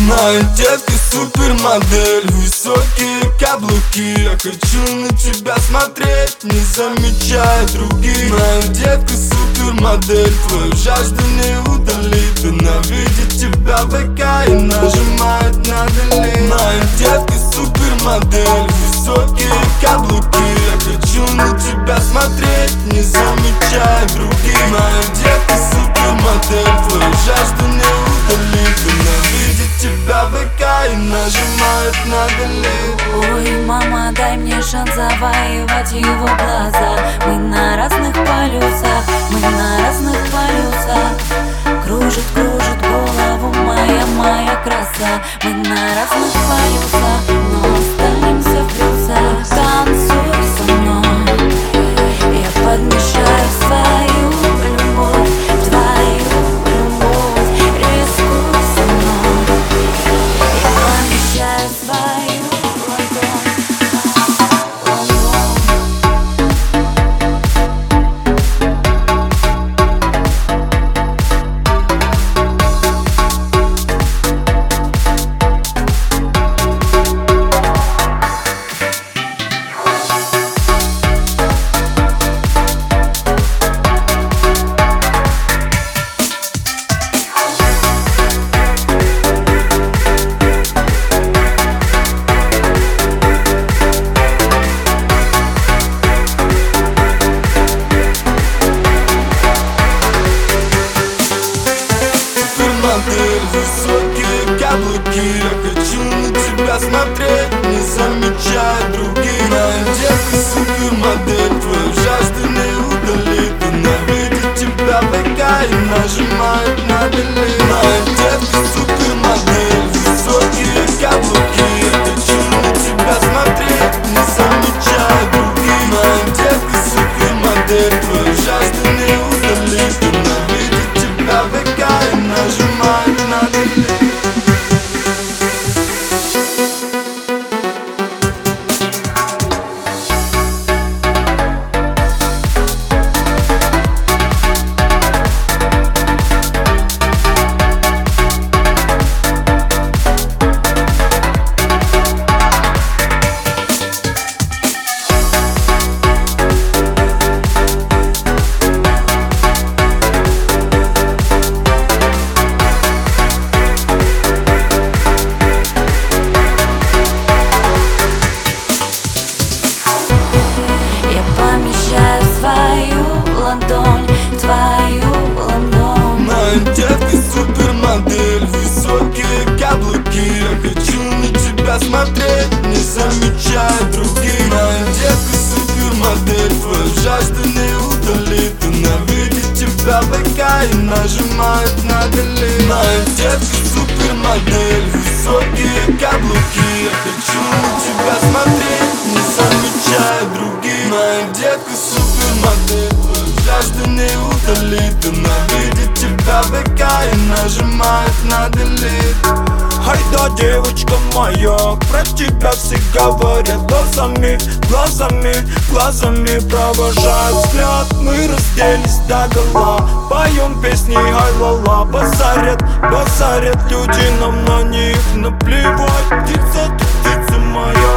Моя детка супермодель, высокие каблуки. Я хочу на тебя смотреть, не замечая других. Моя детка супермодель, твою жажду не удалит. Она видит тебя в ВК и нажимает на delete. Моя детка супермодель, высокие каблуки. Я хочу на тебя смотреть, не замечая других. Моя детка супермодель, твою жажду не удалит. Она видит тебя в ВК и нажимает на delete. Ой, мама, дай мне шанс завоевать его глаза. Мы на разных полюсах, мы на разных полюсах. Кружит, кружит голову моя краса. Мы на разных полюсах, но останемся в плюсах. Танцуй со мной, я подмешаю свою любовь, твою любовь. Рискуй со мной, я помещаю свою ладонь. Высокие каблуки. Я хочу на тебя смотреть, не замечая других. Моя детка супермодель, твою жажду не удалит. Она видит тебя в ВК и нажимает на delete. Моя детка супермодель, высокие каблуки. Я хочу на тебя смотреть, не замечая других. Моя детка супермодель, твою жажду не удалит. Она видит тебя в ВК и нажимает на delete. Ладонь, твою ладонь. Моя детка супермодель, высокие каблуки. Я хочу на тебя смотреть, не замечая других. Моя детка супермодель, твою жажду не удалит. Она видит тебя в ВК и нажимает на delete. Моя детка супермодель, высокие каблуки. Я хочу на тебя смотреть, не замечая других. Моя детка супермодель, жажда не удалит. Она видит тебя в ВК и нажимает на delete. Ай да, девочка моя, про тебя все говорят глазами, глазами, глазами провожают взгляд. Мы разделись догола, поем песни ай-ла-ла. Базарят, базарят люди нам на них наплевать. Птица, ты птица моя.